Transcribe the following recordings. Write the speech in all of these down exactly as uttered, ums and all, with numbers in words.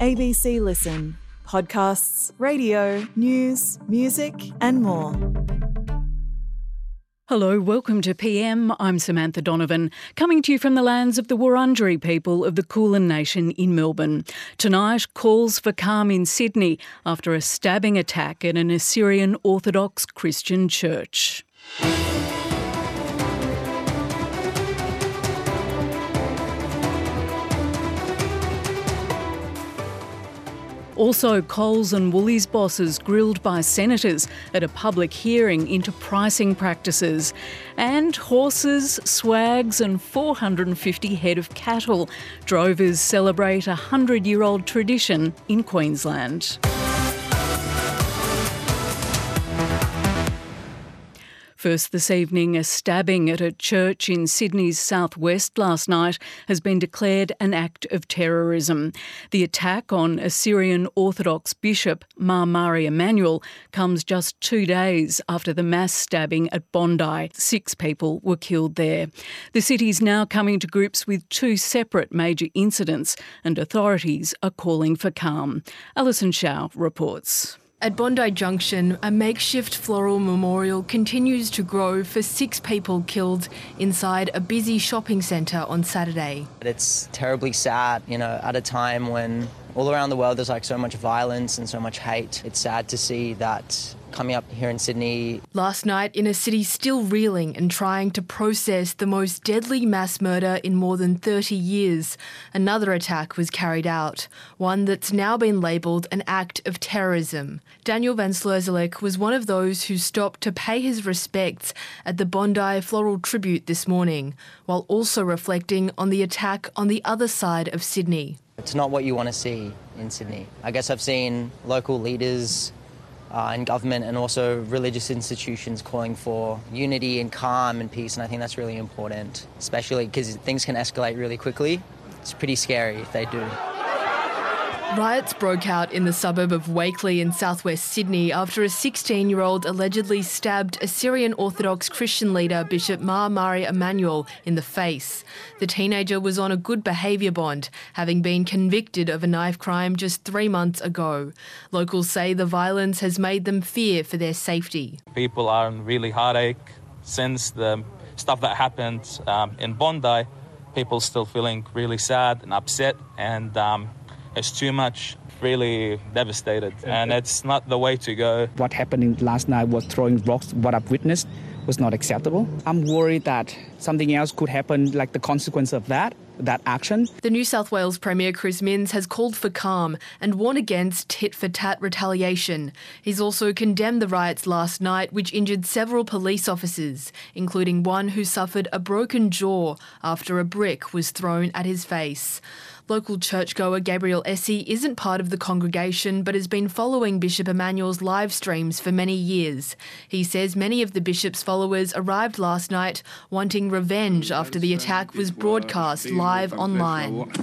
A B C Listen. Podcasts, radio, news, music and more. Hello, welcome to P M. I'm Samantha Donovan, coming to you from the lands of the Wurundjeri people of the Kulin Nation in Melbourne. Tonight, calls for calm in Sydney after a stabbing attack at an Assyrian Orthodox Christian church. Also, Coles and Woolies bosses grilled by senators at a public hearing into pricing practices. And horses, swags and four hundred fifty head of cattle. Drovers celebrate a hundred-year-old tradition in Queensland. First this evening, a stabbing at a church in Sydney's southwest last night has been declared an act of terrorism. The attack on Assyrian Orthodox Bishop Mar Mari Emanuel comes just two days after the mass stabbing at Bondi. Six people were killed there. The city's now coming to grips with two separate major incidents and authorities are calling for calm. Alison Shaw reports. At Bondi Junction, a makeshift floral memorial continues to grow for six people killed inside a busy shopping centre on Saturday. It's terribly sad, you know, at a time when all around the world there's like so much violence and so much hate. It's sad to see that coming up here in Sydney. Last night, in a city still reeling and trying to process the most deadly mass murder in more than thirty years, another attack was carried out, one that's now been labelled an act of terrorism. Daniel Van Sleuzelik was one of those who stopped to pay his respects at the Bondi Floral Tribute this morning, while also reflecting on the attack on the other side of Sydney. It's not what you want to see in Sydney. I guess I've seen local leaders Uh, in government and also religious institutions calling for unity and calm and peace, and I think that's really important, especially because things can escalate really quickly. It's pretty scary if they do. Riots broke out in the suburb of Wakeley in southwest Sydney after a sixteen-year-old allegedly stabbed Assyrian Orthodox Christian leader Bishop Mar Mari Emanuel in the face. The teenager was on a good behaviour bond, having been convicted of a knife crime just three months ago. Locals say the violence has made them fear for their safety. People are in really heartache since the stuff that happened um, in Bondi. People still feeling really sad and upset, and um, it's too much, really devastated, and it's not the way to go. What happened last night was throwing rocks. What I've witnessed was not acceptable. I'm worried that something else could happen, like the consequence of that, that action. The New South Wales Premier Chris Minns has called for calm and warned against tit-for-tat retaliation. He's also condemned the riots last night, which injured several police officers, including one who suffered a broken jaw after a brick was thrown at his face. Local churchgoer Gabriel Essie isn't part of the congregation but has been following Bishop Emanuel's live streams for many years. He says many of the bishop's followers arrived last night wanting revenge after the attack was broadcast live online.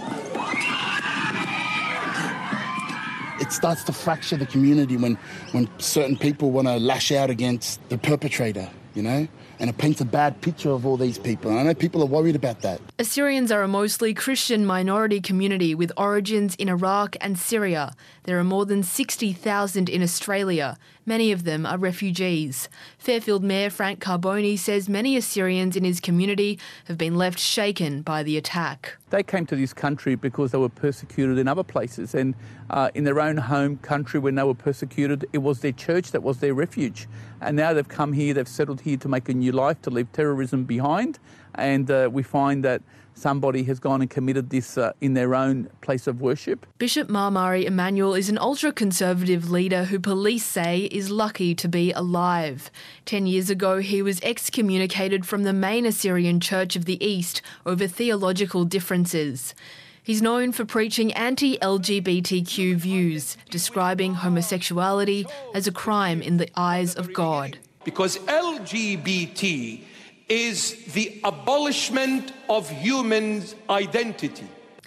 It starts to fracture the community when, when certain people want to lash out against the perpetrator, you know? And it paints a bad picture of all these people. And I know people are worried about that. Assyrians are a mostly Christian minority community with origins in Iraq and Syria. There are more than sixty thousand in Australia. Many of them are refugees. Fairfield Mayor Frank Carboni says many Assyrians in his community have been left shaken by the attack. They came to this country because they were persecuted in other places, and uh, in their own home country when they were persecuted, it was their church that was their refuge. And now they've come here, they've settled here to make a new life, to leave terrorism behind, and uh, we find that somebody has gone and committed this uh, in their own place of worship. Bishop Mar Mari Emanuel is an ultra-conservative leader who police say is lucky to be alive. Ten years ago, he was excommunicated from the main Assyrian Church of the East over theological differences. He's known for preaching anti-L G B T Q views, describing homosexuality as a crime in the eyes of God. Because L G B T is the abolishment of human identity.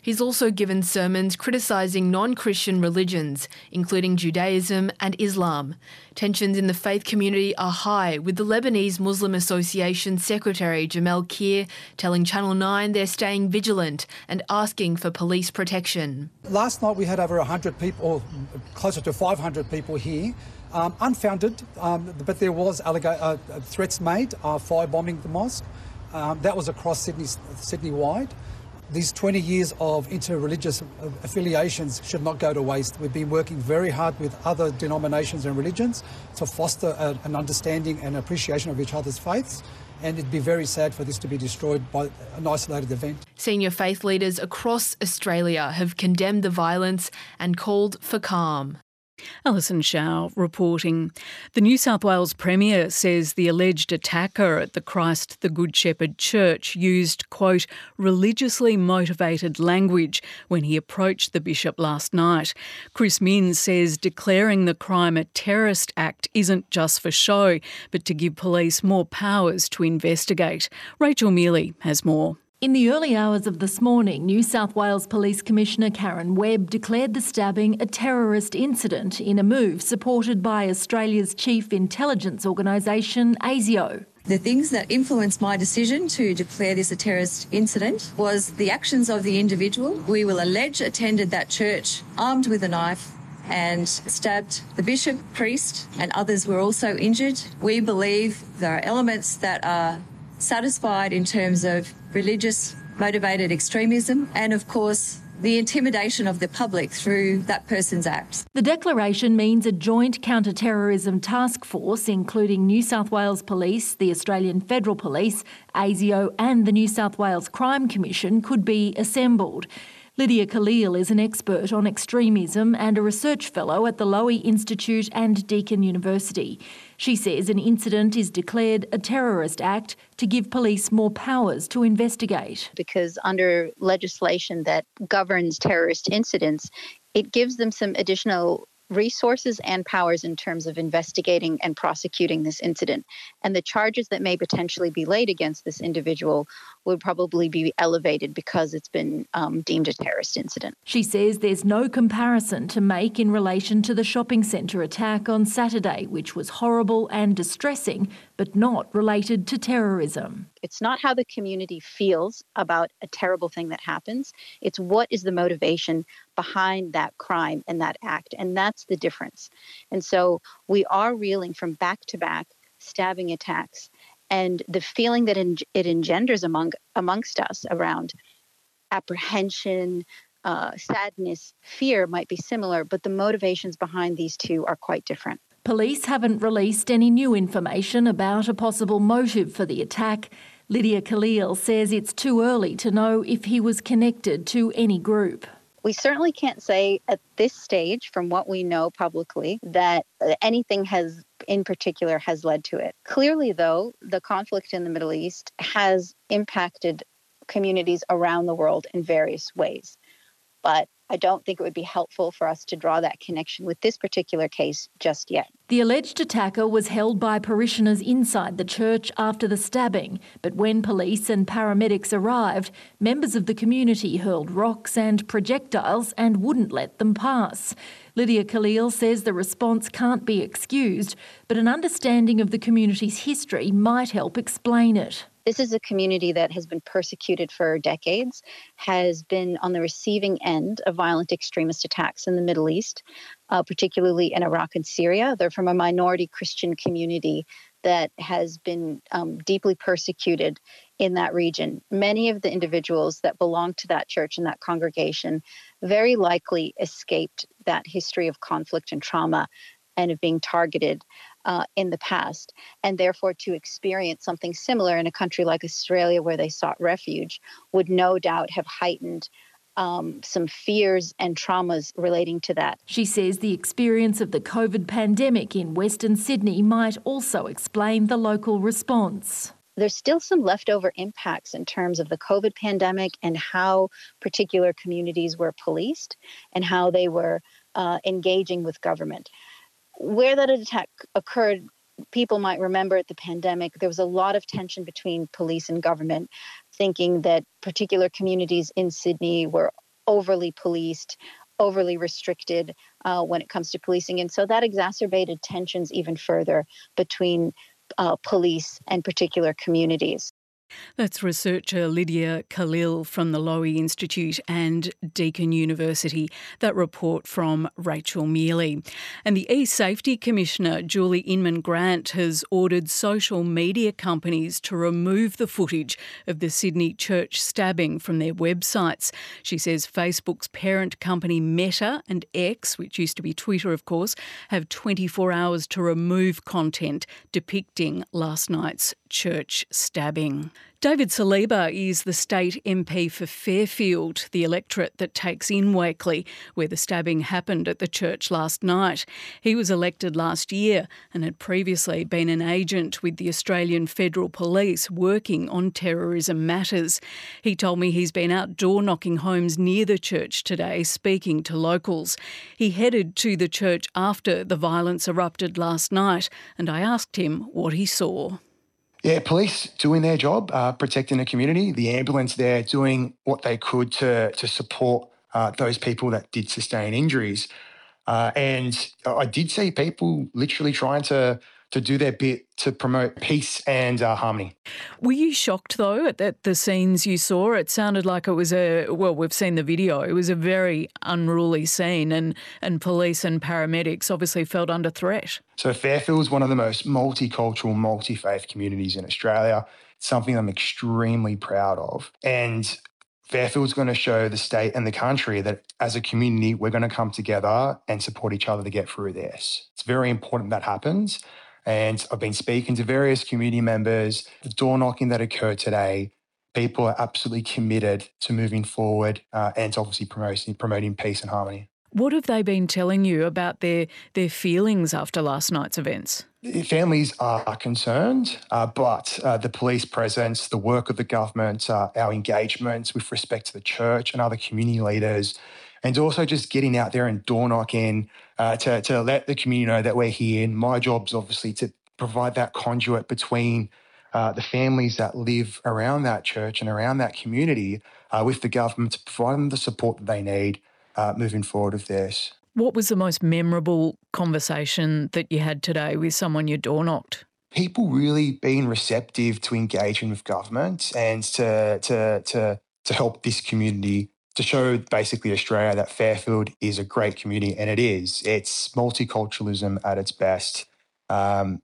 He's also given sermons criticising non-Christian religions, including Judaism and Islam. Tensions in the faith community are high, with the Lebanese Muslim Association Secretary Jamel Kir telling Channel nine they're staying vigilant and asking for police protection. Last night we had over one hundred people, or closer to five hundred people here. Um, unfounded, um, but there was allega- uh, threats made, uh, firebombing the mosque. Um, that was across Sydney, Sydney-wide. These twenty years of interreligious affiliations should not go to waste. We've been working very hard with other denominations and religions to foster a, an understanding and appreciation of each other's faiths, and it'd be very sad for this to be destroyed by an isolated event. Senior faith leaders across Australia have condemned the violence and called for calm. Alison Shaw reporting. The New South Wales Premier says the alleged attacker at the Christ the Good Shepherd Church used, quote, religiously motivated language when he approached the bishop last night. Chris Minns says declaring the crime a terrorist act isn't just for show, but to give police more powers to investigate. Rachel Mealy has more. In the early hours of this morning, New South Wales Police Commissioner Karen Webb declared the stabbing a terrorist incident in a move supported by Australia's chief intelligence organisation, ASIO. The things that influenced my decision to declare this a terrorist incident was the actions of the individual we will allege attended that church armed with a knife and stabbed the bishop, priest, and others were also injured. We believe there are elements that are satisfied in terms of religious motivated extremism and, of course, the intimidation of the public through that person's acts. The declaration means a joint counter-terrorism task force, including New South Wales Police, the Australian Federal Police, ASIO and the New South Wales Crime Commission, could be assembled. Lydia Khalil is an expert on extremism and a research fellow at the Lowy Institute and Deakin University. She says an incident is declared a terrorist act to give police more powers to investigate. Because under legislation that governs terrorist incidents, it gives them some additional resources and powers in terms of investigating and prosecuting this incident. And the charges that may potentially be laid against this individual would probably be elevated because it's been um, deemed a terrorist incident. She says there's no comparison to make in relation to the shopping centre attack on Saturday, which was horrible and distressing, but not related to terrorism. It's not how the community feels about a terrible thing that happens. It's what is the motivation behind that crime and that act. And that's the difference. And so we are reeling from back-to-back stabbing attacks, and the feeling that it engenders among amongst us around apprehension, uh, sadness, fear might be similar, but the motivations behind these two are quite different. Police haven't released any new information about a possible motive for the attack. Lydia Khalil says it's too early to know if he was connected to any group. We certainly can't say at this stage, from what we know publicly, that anything has in particular has led to it. Clearly, though, the conflict in the Middle East has impacted communities around the world in various ways. But I don't think it would be helpful for us to draw that connection with this particular case just yet. The alleged attacker was held by parishioners inside the church after the stabbing, but when police and paramedics arrived, members of the community hurled rocks and projectiles and wouldn't let them pass. Lydia Khalil says the response can't be excused, but an understanding of the community's history might help explain it. This is a community that has been persecuted for decades, has been on the receiving end of violent extremist attacks in the Middle East, uh, particularly in Iraq and Syria. They're from a minority Christian community that has been um, deeply persecuted in that region. Many of the individuals that belong to that church and that congregation very likely escaped that history of conflict and trauma and of being targeted uh, in the past. And therefore, to experience something similar in a country like Australia where they sought refuge would no doubt have heightened um, some fears and traumas relating to that. She says the experience of the COVID pandemic in Western Sydney might also explain the local response. There's still some leftover impacts in terms of the COVID pandemic and how particular communities were policed and how they were uh, engaging with government. Where that attack occurred, people might remember at the pandemic, there was a lot of tension between police and government, thinking that particular communities in Sydney were overly policed, overly restricted uh, when it comes to policing. And so that exacerbated tensions even further between uh, police and particular communities. That's researcher Lydia Khalil from the Lowy Institute and Deakin University. That report from Rachel Mealy. And the E-Safety Commissioner, Julie Inman-Grant, has ordered social media companies to remove the footage of the Sydney church stabbing from their websites. She says Facebook's parent company Meta and X, which used to be Twitter, of course, have twenty-four hours to remove content depicting last night's church stabbing. David Saliba is the state M P for Fairfield, the electorate that takes in Wakeley, where the stabbing happened at the church last night. He was elected last year and had previously been an agent with the Australian Federal Police working on terrorism matters. He told me he's been out door-knocking homes near the church today, speaking to locals. He headed to the church after the violence erupted last night, and I asked him what he saw. Yeah, police doing their job, uh, protecting the community, the ambulance there doing what they could to to support uh, those people that did sustain injuries. Uh, and I did see people literally trying to to do their bit to promote peace and uh, harmony. Were you shocked, though, at, at the scenes you saw? It sounded like it was a, well, we've seen the video, it was a very unruly scene, and, and police and paramedics obviously felt under threat. So Fairfield's one of the most multicultural, multi-faith communities in Australia. It's something I'm extremely proud of. And Fairfield's going to show the state and the country that as a community, we're going to come together and support each other to get through this. It's very important that happens. And I've been speaking to various community members. The door knocking that occurred today, people are absolutely committed to moving forward uh, and to obviously promoting, promoting peace and harmony. What have they been telling you about their, their feelings after last night's events? Families are concerned, uh, but uh, the police presence, the work of the government, uh, our engagements with respect to the church and other community leaders, and also just getting out there and door knocking uh, to, to let the community know that we're here. And my job's obviously to provide that conduit between uh, the families that live around that church and around that community uh, with the government to provide them the support that they need uh, moving forward with this. What was the most memorable conversation that you had today with someone you door knocked? People really being receptive to engaging with government and to to to to help this community, to show basically Australia that Fairfield is a great community, and it is. It's multiculturalism at its best. Um,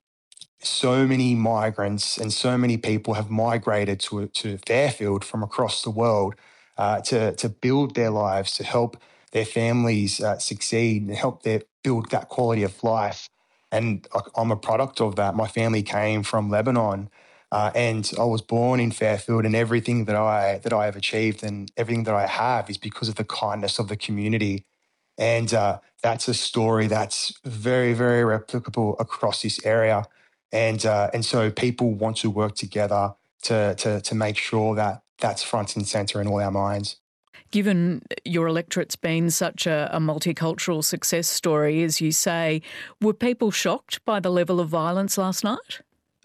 so many migrants and so many people have migrated to to Fairfield from across the world uh, to to build their lives, to help their families uh, succeed and help their build that quality of life. And I'm a product of that. My family came from Lebanon, uh, and I was born in Fairfield, and everything that I that I have achieved and everything that I have is because of the kindness of the community. And uh, that's a story that's very, very replicable across this area. And uh, and so people want to work together to to to make sure that that's front and centre in all our minds. Given your electorate's been such a, a multicultural success story, as you say, were people shocked by the level of violence last night?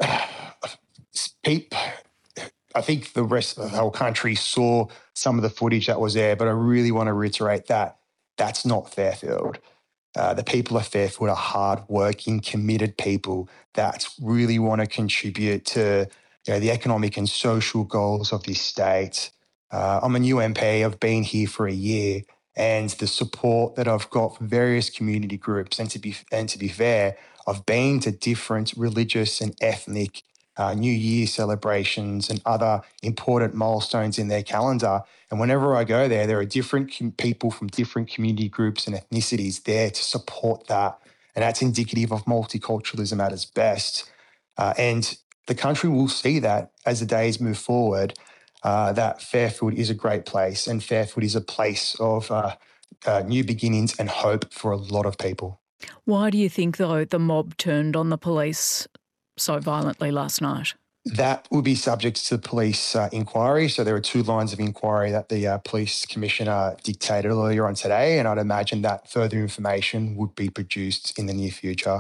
People, I think the rest of the whole country saw some of the footage that was there, but I really want to reiterate that that's not Fairfield. Uh, the people of Fairfield are hard-working, committed people that really want to contribute to, you know, the economic and social goals of this state. Uh, I'm a new M P. I've been here for a year, and the support that I've got from various community groups, and to be and to be fair, I've been to different religious and ethnic uh, New Year celebrations and other important milestones in their calendar. And whenever I go there, there are different com- people from different community groups and ethnicities there to support that, and that's indicative of multiculturalism at its best. Uh, and the country will see that as the days move forward. Uh, that Fairfield is a great place, and Fairfield is a place of uh, uh, new beginnings and hope for a lot of people. Why do you think, though, the mob turned on the police so violently last night? That will be subject to police uh, inquiry. So there are two lines of inquiry that the uh, police commissioner dictated earlier on today, and I'd imagine that further information would be produced in the near future.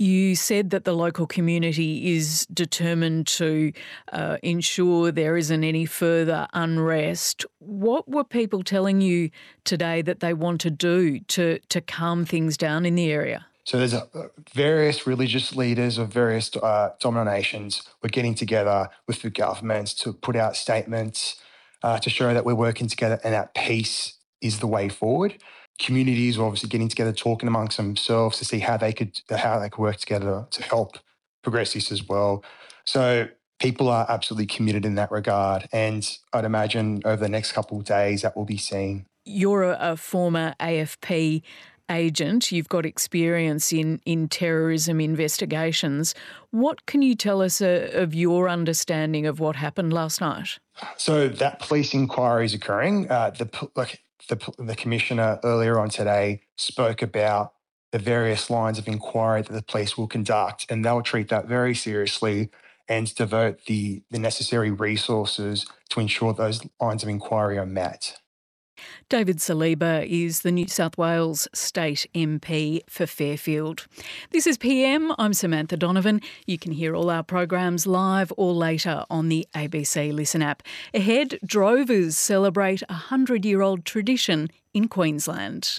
You said that the local community is determined to uh, ensure there isn't any further unrest. What were people telling you today that they want to do to, to calm things down in the area? So there's a, various religious leaders of various uh, denominations were getting together with the governments to put out statements uh, to show that we're working together and that peace is the way forward. Communities were obviously getting together, talking amongst themselves to see how they could how they could work together to help progress this as well. So people are absolutely committed in that regard, and I'd imagine over the next couple of days that will be seen. You're a, a former A F P agent. You've got experience in in terrorism investigations. What can you tell us uh, of your understanding of what happened last night? So that police inquiry is occurring. Uh, the like. The, the Commissioner earlier on today spoke about the various lines of inquiry that the police will conduct, and they'll treat that very seriously and devote the, the necessary resources to ensure those lines of inquiry are met. David Saliba is the New South Wales State M P for Fairfield. This is P M. I'm Samantha Donovan. You can hear all our programs live or later on the A B C Listen app. Ahead, drovers celebrate a hundred-year-old tradition in Queensland.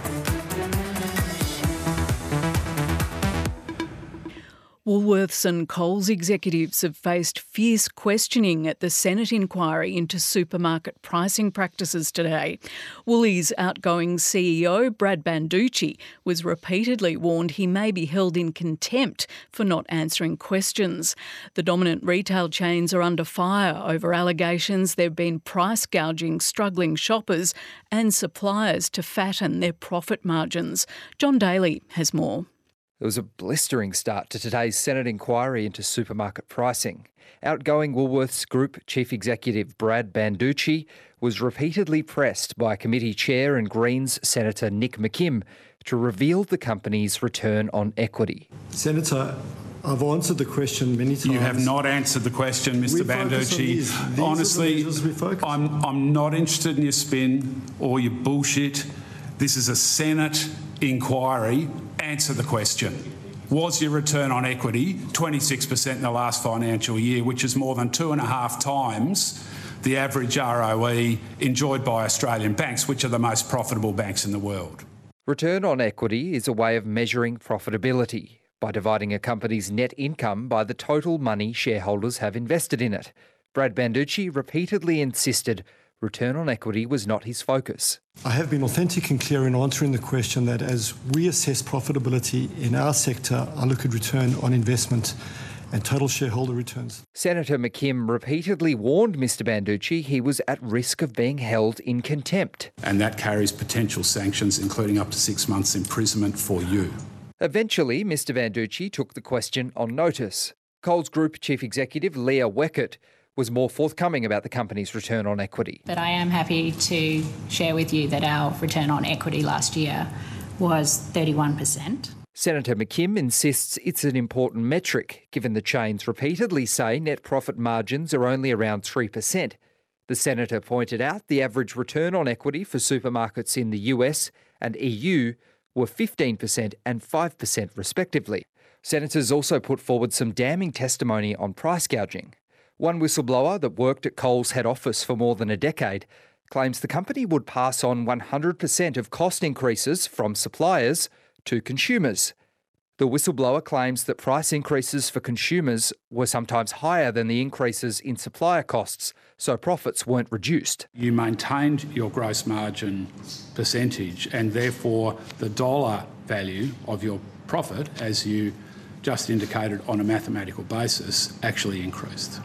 Woolworths and Coles executives have faced fierce questioning at the Senate inquiry into supermarket pricing practices today. Woolies' outgoing C E O, Brad Banducci, was repeatedly warned he may be held in contempt for not answering questions. The dominant retail chains are under fire over allegations there have been price gouging struggling shoppers and suppliers to fatten their profit margins. John Daly has more. It was a blistering start to today's Senate inquiry into supermarket pricing. Outgoing Woolworths Group Chief Executive Brad Banducci was repeatedly pressed by committee chair and Greens Senator Nick McKim to reveal the company's return on equity. Senator, I've answered the question many times. You have not answered the question, Mister Banducci. Honestly, I'm, I'm not interested in your spin or your bullshit. This is a Senate inquiry. Answer the question. Was your return on equity twenty-six percent in the last financial year, which is more than two and a half times the average R O E enjoyed by Australian banks, which are the most profitable banks in the world? Return on equity is a way of measuring profitability by dividing a company's net income by the total money shareholders have invested in it. Brad Banducci repeatedly insisted return on equity was not his focus. I have been authentic and clear in answering the question that as we assess profitability in our sector, I look at return on investment and total shareholder returns. Senator McKim repeatedly warned Mister Banducci he was at risk of being held in contempt. And that carries potential sanctions, including up to six months imprisonment for you. Eventually, Mister Banducci took the question on notice. Coles Group Chief Executive Leah Weckert was more forthcoming about the company's return on equity. But I am happy to share with you that our return on equity last year was thirty-one percent. Senator McKim insists it's an important metric, given the chains repeatedly say net profit margins are only around three percent. The senator pointed out the average return on equity for supermarkets in the U S and E U were fifteen percent and five percent respectively. Senators also put forward some damning testimony on price gouging. One whistleblower that worked at Coles head office for more than a decade claims the company would pass on one hundred percent of cost increases from suppliers to consumers. The whistleblower claims that price increases for consumers were sometimes higher than the increases in supplier costs, so profits weren't reduced. You maintained your gross margin percentage and therefore the dollar value of your profit, as you just indicated on a mathematical basis, actually increased.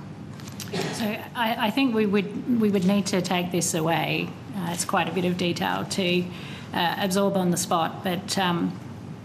So I, I think we would we would need to take this away. Uh, it's quite a bit of detail to uh, absorb on the spot, but um,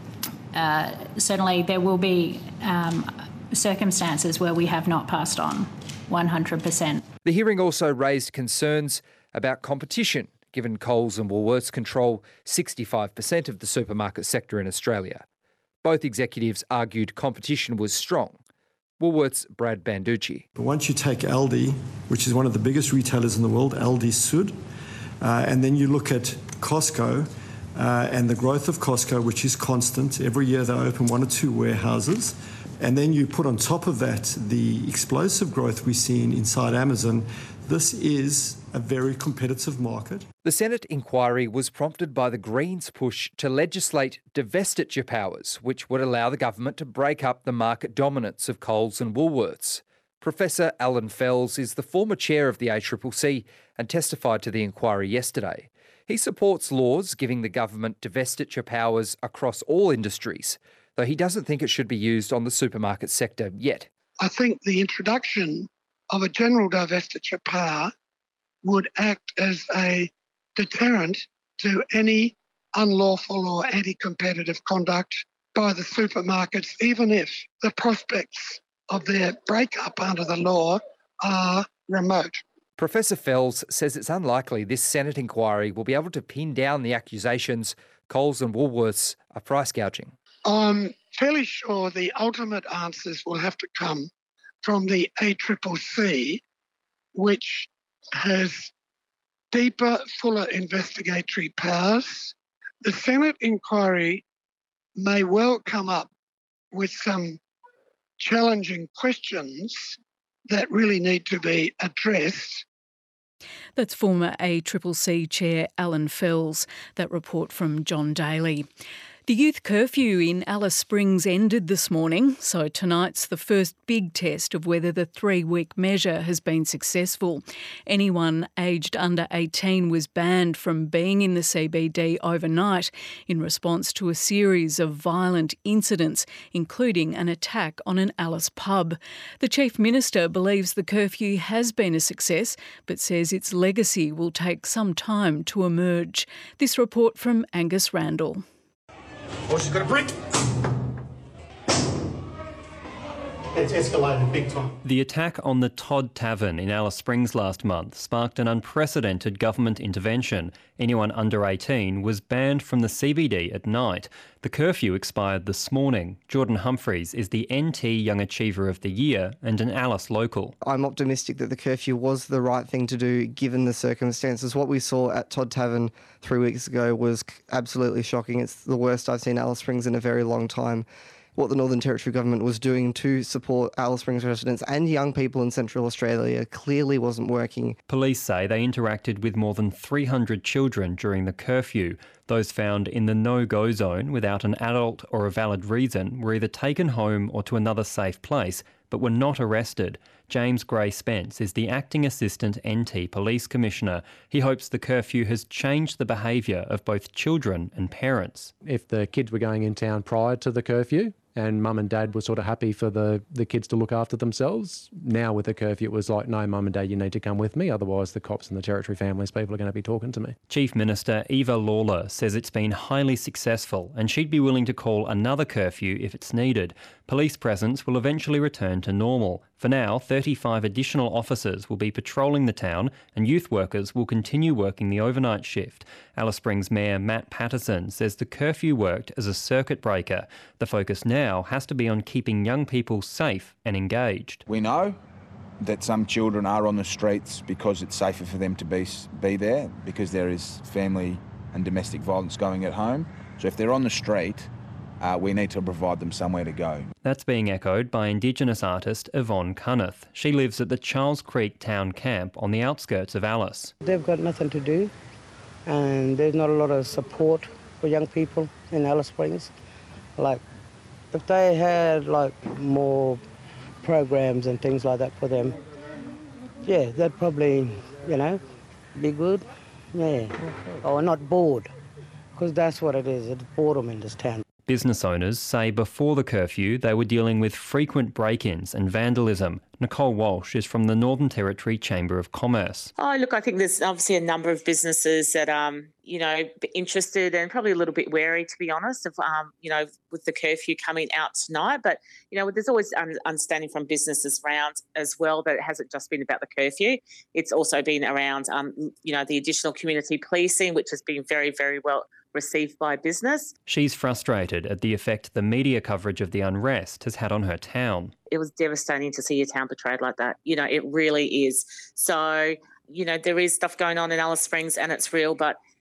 uh, certainly there will be um, circumstances where we have not passed on one hundred percent. The hearing also raised concerns about competition, given Coles and Woolworths control sixty-five percent of the supermarket sector in Australia. Both executives argued competition was strong. Woolworths' Brad Banducci. But once you take Aldi, which is one of the biggest retailers in the world, Aldi Sud, uh, and then you look at Costco, uh, and the growth of Costco, which is constant. Every year they open one or two warehouses. And then you put on top of that the explosive growth we've seen inside Amazon. This is a very competitive market. The Senate inquiry was prompted by the Greens' push to legislate divestiture powers, which would allow the government to break up the market dominance of Coles and Woolworths. Professor Alan Fells is the former chair of the A C C C and testified to the inquiry yesterday. He supports laws giving the government divestiture powers across all industries, though he doesn't think it should be used on the supermarket sector yet. I think the introduction of a general divestiture power would act as a deterrent to any unlawful or anti-competitive conduct by the supermarkets, even if the prospects of their breakup under the law are remote. Professor Fells says it's unlikely this Senate inquiry will be able to pin down the accusations Coles and Woolworths are price gouging. I'm fairly sure the ultimate answers will have to come from the A C C C, which has deeper, fuller investigatory powers. The Senate inquiry may well come up with some challenging questions that really need to be addressed. That's former A C C C Chair Alan Fells. That report from John Daly. The youth curfew in Alice Springs ended this morning, so tonight's the first big test of whether the three-week measure has been successful. Anyone aged under eighteen was banned from being in the C B D overnight in response to a series of violent incidents, including an attack on an Alice pub. The Chief Minister believes the curfew has been a success, but says its legacy will take some time to emerge. This report from Angus Randall. Oh, she's got a brick. It's escalated big time. The attack on the Todd Tavern in Alice Springs last month sparked an unprecedented government intervention. Anyone under eighteen was banned from the C B D at night. The curfew expired this morning. Jordan Humphreys is the N T Young Achiever of the Year and an Alice local. I'm optimistic that the curfew was the right thing to do given the circumstances. What we saw at Todd Tavern three weeks ago was absolutely shocking. It's the worst I've seen Alice Springs in a very long time. What the Northern Territory Government was doing to support Alice Springs residents and young people in Central Australia clearly wasn't working. Police say they interacted with more than three hundred children during the curfew. Those found in the no-go zone without an adult or a valid reason were either taken home or to another safe place, but were not arrested. James Gray Spence is the Acting Assistant N T Police Commissioner. He hopes the curfew has changed the behaviour of both children and parents. If the kids were going in town prior to the curfew and mum and dad were sort of happy for the, the kids to look after themselves, now with the curfew it was like, no, mum and dad, you need to come with me, otherwise the cops and the Territory families people are going to be talking to me. Chief Minister Eva Lawler says it's been highly successful and she'd be willing to call another curfew if it's needed. Police presence will eventually return to normal. For now, thirty-five additional officers will be patrolling the town and youth workers will continue working the overnight shift. Alice Springs Mayor Matt Patterson says the curfew worked as a circuit breaker. The focus now has to be on keeping young people safe and engaged. We know that some children are on the streets because it's safer for them to be, be there, because there is family and domestic violence going at home. So if they're on the street, Uh, we need to provide them somewhere to go. That's being echoed by Indigenous artist Yvonne Cunneth. She lives at the Charles Creek Town Camp on the outskirts of Alice. They've got nothing to do and there's not a lot of support for young people in Alice Springs. Like, if they had like more programs and things like that for them, yeah, they'd probably, you know, be good. Yeah, or not bored, because that's what it is, it's boredom in this town. Business owners say before the curfew they were dealing with frequent break-ins and vandalism. Nicole Walsh is from the Northern Territory Chamber of Commerce. Oh, look, I think there's obviously a number of businesses that, um, you know, interested and probably a little bit wary, to be honest, of, um, you know, with the curfew coming out tonight. But, you know, there's always un- understanding from businesses around as well that it hasn't just been about the curfew. It's also been around, um, you know, the additional community policing, which has been very, very well received by business. She's frustrated at the effect the media coverage of the unrest has had on her town. It was devastating to see your town portrayed like that. You know, it really is. So, you know, there is stuff going on in Alice Springs and it's real, but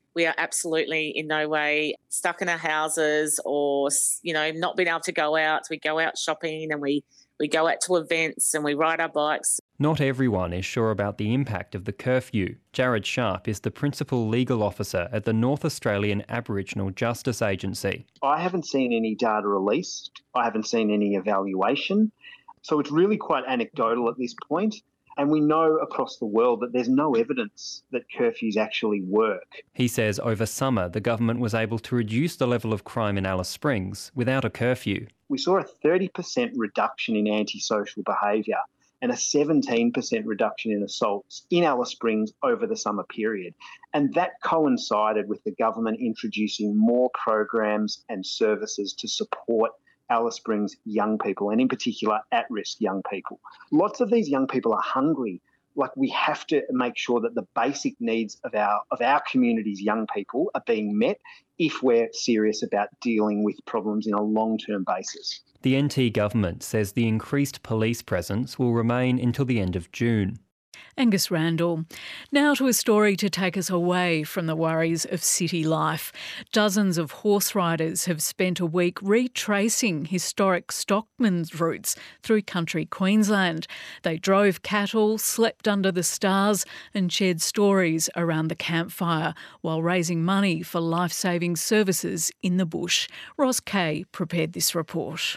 we are absolutely in no way stuck in our houses or, you know, not being able to go out. We go out shopping and we, we go out to events and we ride our bikes. Not everyone is sure about the impact of the curfew. Jared Sharp is the Principal Legal Officer at the North Australian Aboriginal Justice Agency. I haven't seen any data released. I haven't seen any evaluation. So it's really quite anecdotal at this point. And we know across the world that there's no evidence that curfews actually work. He says over summer the government was able to reduce the level of crime in Alice Springs without a curfew. We saw a thirty percent reduction in antisocial behaviour and a seventeen percent reduction in assaults in Alice Springs over the summer period. And that coincided with the government introducing more programs and services to support Alice Springs young people, and in particular at-risk young people. Lots of these young people are hungry. Like, we have to make sure that the basic needs of our of our community's young people are being met if we're serious about dealing with problems in a long-term basis. The N T government says the increased police presence will remain until the end of June. Angus Randall. Now to a story to take us away from the worries of city life. Dozens of horse riders have spent a week retracing historic stockman's routes through country Queensland. They drove cattle, slept under the stars and shared stories around the campfire while raising money for life-saving services in the bush. Ross Kay prepared this report.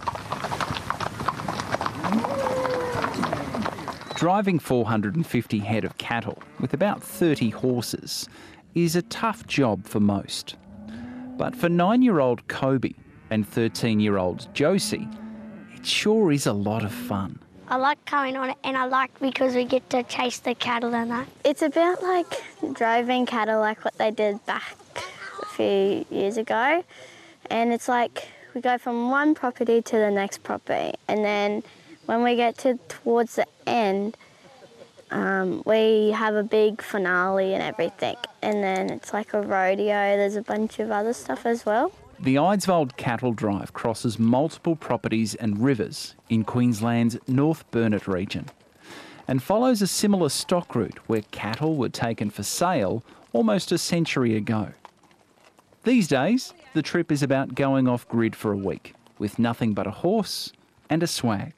Driving four hundred fifty head of cattle with about thirty horses is a tough job for most. But for nine-year-old Kobe and thirteen-year-old Josie, it sure is a lot of fun. I like going on it, and I like because we get to chase the cattle and that. It's about like driving cattle like what they did back a few years ago. And it's like we go from one property to the next property, and then when we get to towards the end, um, we have a big finale and everything. And then it's like a rodeo. There's a bunch of other stuff as well. The Eidsvold Cattle Drive crosses multiple properties and rivers in Queensland's North Burnett region and follows a similar stock route where cattle were taken for sale almost a century ago. These days, the trip is about going off-grid for a week with nothing but a horse and a swag.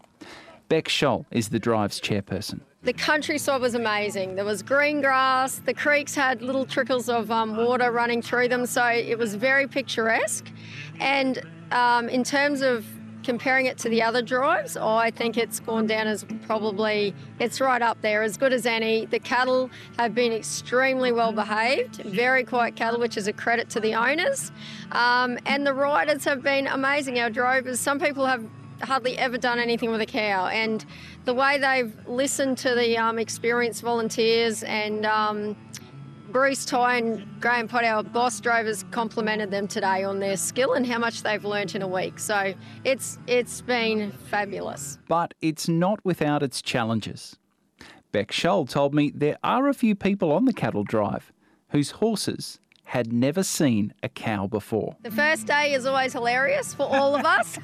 Beck Scholl is the drive's chairperson. The countryside was amazing. There was green grass, the creeks had little trickles of um, water running through them, so it was very picturesque. And um, in terms of comparing it to the other drives, I think it's gone down as probably, it's right up there, as good as any. The cattle have been extremely well behaved, very quiet cattle, which is a credit to the owners. Um, and the riders have been amazing, our drovers. Some people have hardly ever done anything with a cow, and the way they've listened to the um, experienced volunteers, and um, Bruce, Ty and Graham Pott, our boss drovers, complimented them today on their skill and how much they've learnt in a week. So it's it's been fabulous. But it's not without its challenges. Beck Scholl told me there are a few people on the cattle drive whose horses had never seen a cow before. The first day is always hilarious for all of us.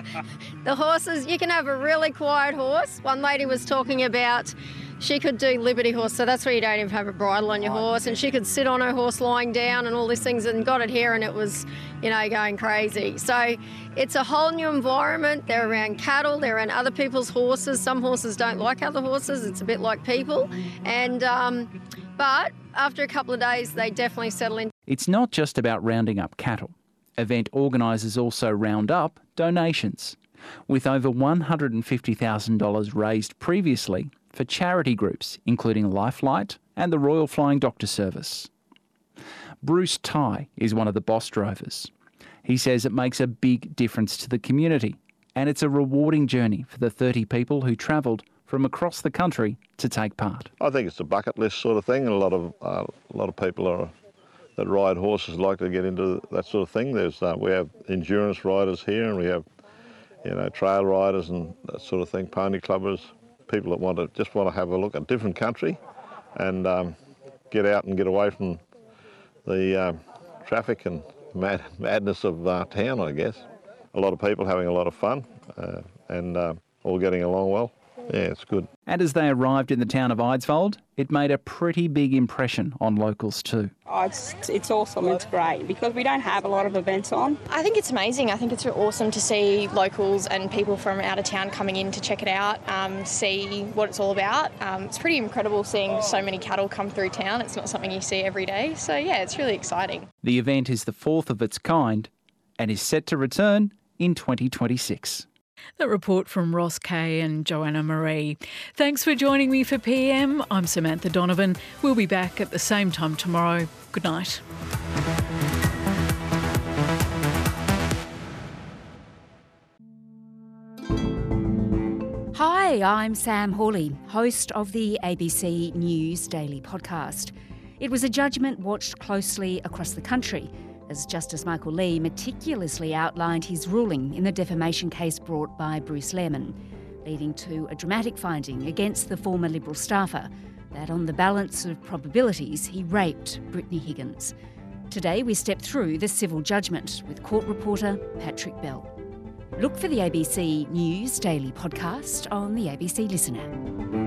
The horses, you can have a really quiet horse. One lady was talking about she could do Liberty horse, so that's where you don't even have a bridle on your horse, and she could sit on her horse lying down and all these things, and got it here and it was, you know, going crazy. So it's a whole new environment. They're around cattle, they're around other people's horses. Some horses don't like other horses. It's a bit like people. And um, but after a couple of days, they definitely settle in. It's not just about rounding up cattle. Event organisers also round up donations, with over one hundred fifty thousand dollars raised previously for charity groups, including Lifelight and the Royal Flying Doctor Service. Bruce Ty is one of the boss drovers. He says it makes a big difference to the community, and it's a rewarding journey for the thirty people who travelled from across the country to take part. I think it's a bucket list sort of thing. A lot of uh, a lot of people are that ride horses like to get into that sort of thing. There's uh, we have endurance riders here, and we have you know trail riders and that sort of thing, pony clubbers, people that want to just want to have a look at different country and um, get out and get away from the uh, traffic and mad, madness of uh, town, I guess. A lot of people having a lot of fun uh, and uh, all getting along well. yeah, it's good. And as they arrived in the town of Eidsvold, it made a pretty big impression on locals too. Oh, it's, it's awesome, it's great, because we don't have a lot of events on. I think it's amazing. I think it's awesome to see locals and people from out of town coming in to check it out, um, see what it's all about. Um, it's pretty incredible seeing so many cattle come through town. It's not something you see every day. So yeah, it's really exciting. The event is the fourth of its kind and is set to return in twenty twenty-six. That report from Ross Kay and Joanna Marie. Thanks for joining me for P M. I'm Samantha Donovan. We'll be back at the same time tomorrow. Good night. Hi, I'm Sam Hawley, host of the A B C News Daily podcast. It was a judgment watched closely across the country as Justice Michael Lee meticulously outlined his ruling in the defamation case brought by Bruce Lehrmann, leading to a dramatic finding against the former Liberal staffer that on the balance of probabilities he raped Brittany Higgins. Today we step through the civil judgment with court reporter Patrick Bell. Look for the A B C News Daily podcast on the A B C Listen app.